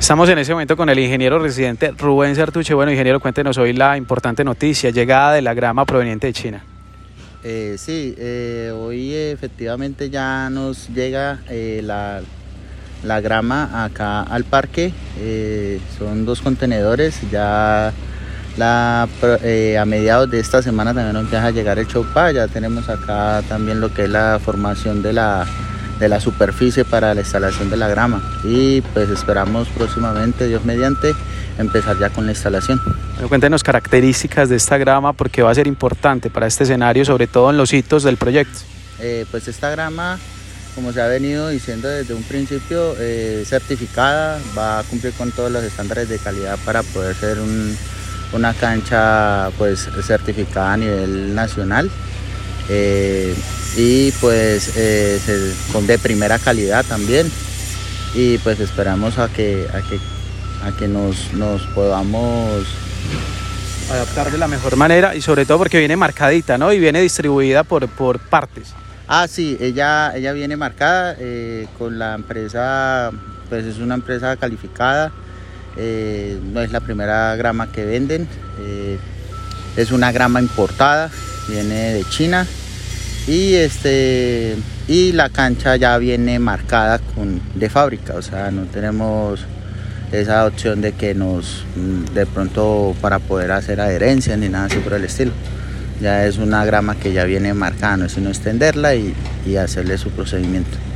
Estamos en ese momento con el ingeniero residente Rubén Sertuche. Bueno, ingeniero, cuéntenos hoy la importante noticia, llegada de la grama proveniente de China. Hoy efectivamente ya nos llega la grama acá al parque. Son 2 contenedores, ya a mediados de esta semana también nos empieza a llegar el chaupa. Ya tenemos acá también lo que es la formación de la superficie para la instalación de la grama, y pues esperamos próximamente, Dios mediante, empezar ya con la instalación. Bueno, cuéntenos características de esta grama, porque va a ser importante para este escenario, sobre todo en los hitos del proyecto. Pues esta grama, como se ha venido diciendo desde un principio, certificada, va a cumplir con todos los estándares de calidad para poder ser una cancha pues certificada a nivel nacional. Y pues son de primera calidad también, y pues esperamos a que nos podamos adaptar de la mejor manera, y sobre todo porque viene marcadita, ¿no? Y viene distribuida por partes. Sí, ella viene marcada con la empresa, pues es una empresa calificada, no es la primera grama que venden, es una grama importada, viene de China. Y la cancha ya viene marcada de fábrica, o sea, no tenemos esa opción de que de pronto para poder hacer adherencia ni nada así por el estilo. Ya es una grama que ya viene marcada, no es sino extenderla y hacerle su procedimiento.